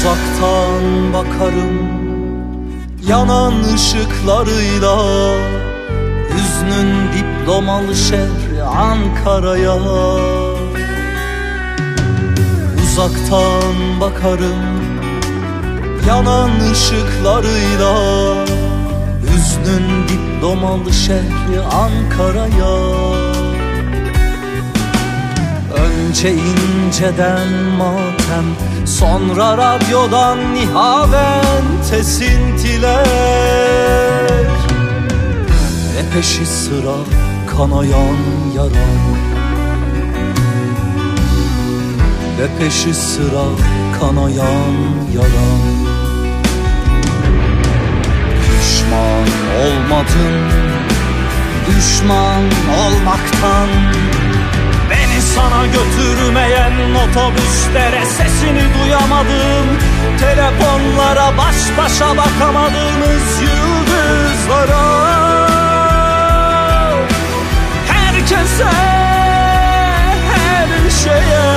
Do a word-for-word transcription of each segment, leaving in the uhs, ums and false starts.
Uzaktan bakarım yanan ışıklarıyla, hüznün diplomalı şehri Ankara'ya. Uzaktan bakarım yanan ışıklarıyla, hüznün diplomalı şehri Ankara'ya. Önce inceden matem, sonra radyodan nihaven esintiler, ve peşi sıra kanayan yaram, ve peşi sıra kanayan yaram. Pişman olmadım düşman olmaktan, beni sana götürmeyen otobüslere sesini duyamadım, telefonlara baş başa bakamadığımız yıldızlara. Herkese, her şeye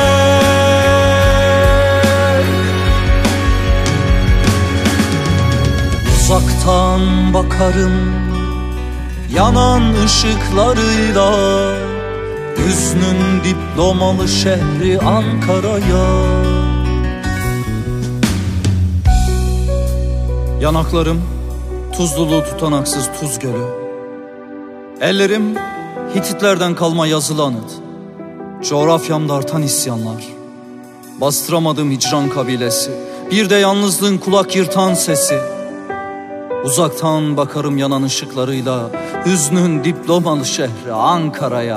uzaktan bakarım yanan ışıklarıyla, hüznün diplomalı şehri Ankara'ya. Yanaklarım tuzluluğu tutanaksız tuz gölü, ellerim Hititlerden kalma yazılı anıt, coğrafyamda artan isyanlar, bastıramadığım hicran kabilesi, bir de yalnızlığın kulak yırtan sesi. Uzaktan bakarım yanan ışıklarıyla, hüznün diplomalı şehri Ankara'ya.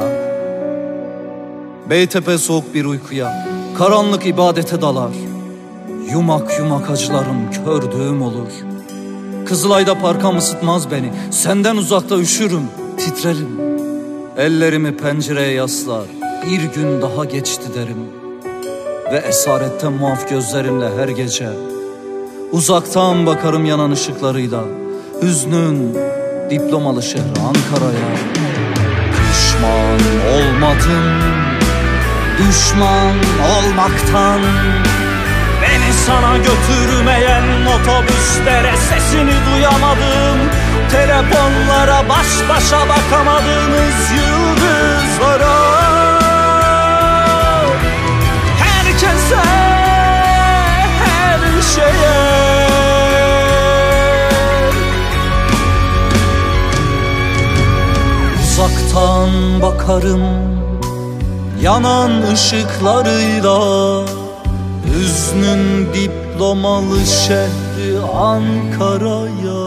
Beytepe soğuk bir uykuya, karanlık ibadete dalar, yumak yumak acılarım kördüğüm olur. Kızılay'da parkam ısıtmaz beni, senden uzakta üşürüm, titrerim. Ellerimi pencereye yaslar, bir gün daha geçti derim, ve esaretten muaf gözlerimle her gece uzaktan bakarım yanan ışıklarıyla, hüznün diplomalı şehri Ankara'ya. Pişman olmadım düşman olmaktan, beni sana götürmeyen otobüslere sesini duyamadım, telefonlara baş başa bakamadığımız yıldızlara. Herkese, her şeye uzaktan bakarım yanan ışıklarıyla, hüznün diplomalı şehri Ankara'ya.